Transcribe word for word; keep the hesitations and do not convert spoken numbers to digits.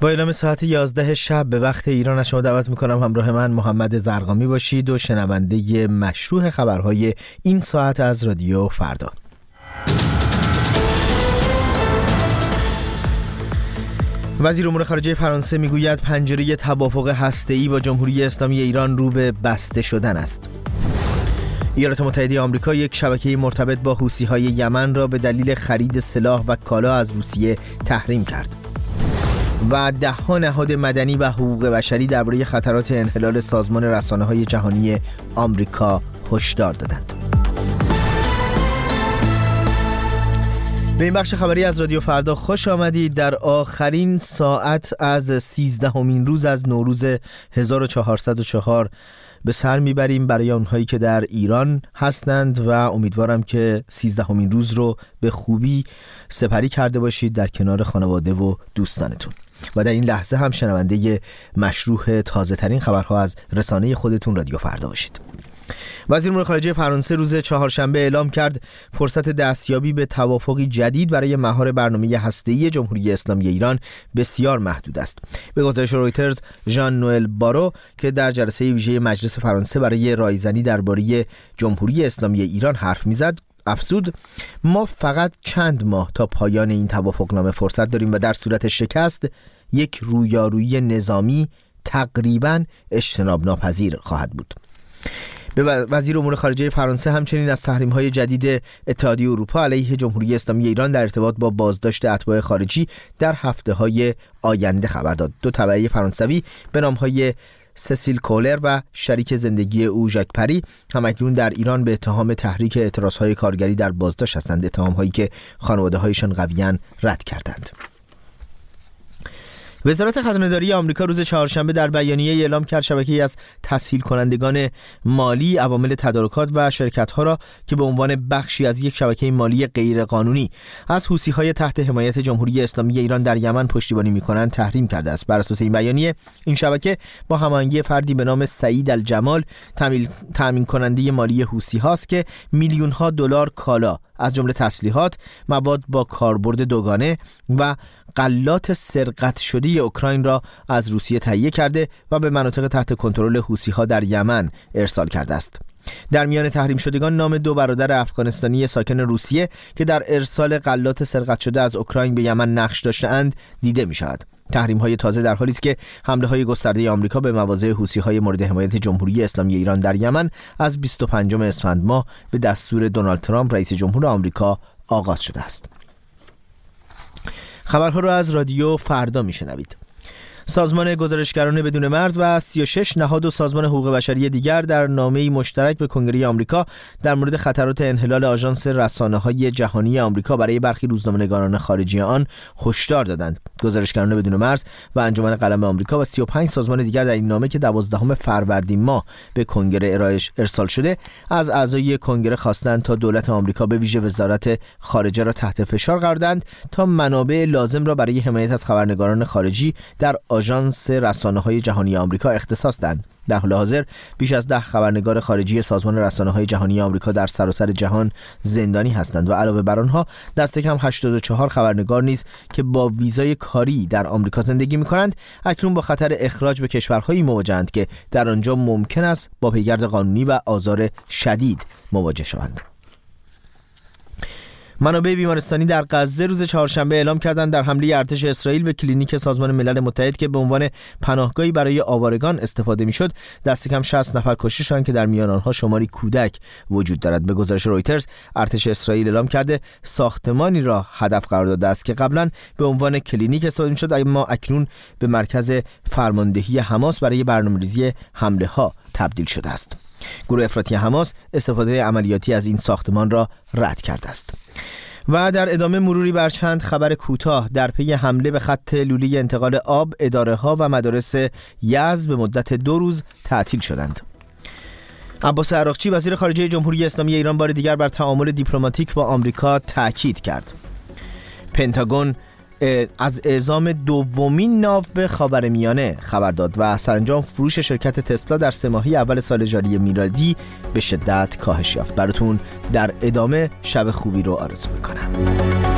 با اعلام ساعت یازده شب به وقت ایران از شما دعوت میکنم همراه من محمد زرقامی باشید و شنونده مشروع خبرهای این ساعت از رادیو فردا. وزیر امور خارجه فرانسه میگوید پنجره توافق هسته‌ای با جمهوری اسلامی ایران رو به بسته شدن است. ایالات متحده آمریکا یک شبکه مرتبط با حوثی‌های یمن را به دلیل خرید سلاح و کالا از روسیه تحریم کرد. و ده‌ها نهاد مدنی و حقوق بشری درباره خطرات انحلال سازمان رسانه‌های جهانی آمریکا هشدار دادند. به این بخش خبری از رادیو فردا خوش آمدید. در آخرین ساعت از سیزدهمین روز از نوروز هزار و چهارصد و چهار به سر میبریم برای اونهایی که در ایران هستند و امیدوارم که سیزدهمین روز رو به خوبی سپری کرده باشید در کنار خانواده و دوستانتون و در این لحظه هم شنونده مشروع تازه ترین خبرها از رسانه خودتون رادیو فردا باشید. وزیر امور خارجه فرانسه روز چهارشنبه اعلام کرد فرصت دستیابی به توافقی جدید برای مهار برنامه هسته‌ای جمهوری اسلامی ایران بسیار محدود است. به گزارش رویترز، ژان نوئل بارو که در جلسه ویژه مجلس فرانسه برای رایزنی درباره جمهوری اسلامی ایران حرف می‌زد، افزود ما فقط چند ماه تا پایان این توافقنامه فرصت داریم و در صورت شکست یک رویارویی نظامی تقریباً اجتناب ناپذیر خواهد بود. به وزیر امور خارجه فرانسه همچنین از تحریم‌های جدید اتحادیه اروپا علیه جمهوری اسلامی ایران در ارتباط با بازداشت اتباع خارجی در هفته‌های آینده خبر داد. دو تبعه فرانسوی به نام‌های سسیل کولر و شریک زندگی او ژاک پری همکنون در ایران به اتهام تحریک اعتراض‌های کارگری در بازداشت هستند، اتهام‌هایی که خانواده‌هایشان قویاً رد کردند. وزارت خزانه‌داری آمریکا روز چهارشنبه در بیانیه اعلام کرد شبکه‌ای از تسهیل کنندگان مالی عوامل تدارکات و شرکت‌ها را که به عنوان بخشی از یک شبکه مالی غیرقانونی از حوثی‌های تحت حمایت جمهوری اسلامی ایران در یمن پشتیبانی می‌کنند تحریم کرده است. بر اساس این بیانیه این شبکه با هماهنگی فردی به نام سعید الجمال تامین کننده مالی حوثی‌هاست که میلیون‌ها دلار کالا از جمله تسلیحات، مواد با کاربرد دوگانه و غلات سرقت شده اوکراین را از روسیه تهیه کرده و به مناطق تحت کنترل حوثی‌ها در یمن ارسال کرده است. در میان تحریم شدگان نام دو برادر افغانستانی ساکن روسیه که در ارسال غلات سرقت شده از اوکراین به یمن نقش داشته‌اند دیده می‌شود. تحریم‌های تازه در حالی است که حمله‌های گسترده آمریکا به مواضع حوثی‌های مورد حمایت جمهوری اسلامی ایران در یمن از بیست و پنجم اسفند ماه به دستور دونالد ترامپ رئیس جمهور آمریکا آغاز شده است. خبرها را از رادیو فردا میشنوید. سازمان گزارشگران بدون مرز و سی و شش نهاد و سازمان حقوق بشری دیگر در نامه‌ای مشترک به کنگره آمریکا در مورد خطرات انحلال آژانس رسانه‌های جهانی آمریکا برای برخی روزنامه‌نگاران خارجی آن هشدار دادند. گزارشگران بدون مرز و انجمن قلم آمریکا و سی و پنج سازمان دیگر در این نامه که دوازدهم فروردین ماه به کنگره ارائهش ارسال شده از اعضای کنگره خواستند تا دولت آمریکا به ویژه وزارت خارجه را تحت فشار قرار دهند تا منابع لازم را برای حمایت از خبرنگاران خارجی در آژانس رسانه‌های جهانی آمریکا اختصاص دادند. در حال حاضر بیش از ده خبرنگار خارجی سازمان رسانه‌های جهانی آمریکا در سراسر جهان زندانی هستند و علاوه بر آنها دست کم هشتاد و چهار خبرنگار نیز که با ویزای کاری در آمریکا زندگی می‌کنند اکنون با خطر اخراج به کشورهایی مواجه‌اند که در آنجا ممکن است با پیگرد قانونی و آزار شدید مواجه شوند. منابع بیمارستانی در غزه روز چهارشنبه اعلام کردند در حمله ارتش اسرائیل به کلینیک سازمان ملل متحد که به عنوان پناهگاهی برای آوارگان استفاده میشد دست کم شصت نفر کشته شدند که در میان آنها شماری کودک وجود دارد. به گزارش رویترز ارتش اسرائیل اعلام کرده ساختمانی را هدف قرار داده است که قبلا به عنوان کلینیک استفاده میشد اما اکنون به مرکز فرماندهی حماس برای برنامه‌ریزی حمله ها تبدیل شده است. گروه افراطی حماس استفاده عملیاتی از این ساختمان را رد کرده است. و در ادامه مروری بر چند خبر کوتاه در پی حمله به خط لوله انتقال آب، اداره‌ها و مدارس یزد به مدت دو روز تعطیل شدند. عباس عراقچی وزیر خارجه جمهوری اسلامی ایران بار دیگر بر تعامل دیپلماتیک با آمریکا تاکید کرد. پنتاگون از اعزام دومین ناو به خاورمیانه خبر داد و سرانجام فروش شرکت تسلا در سه ماهه اول سال جاری میلادی به شدت کاهش یافت. براتون در ادامه شب خوبی رو آرزو میکنم.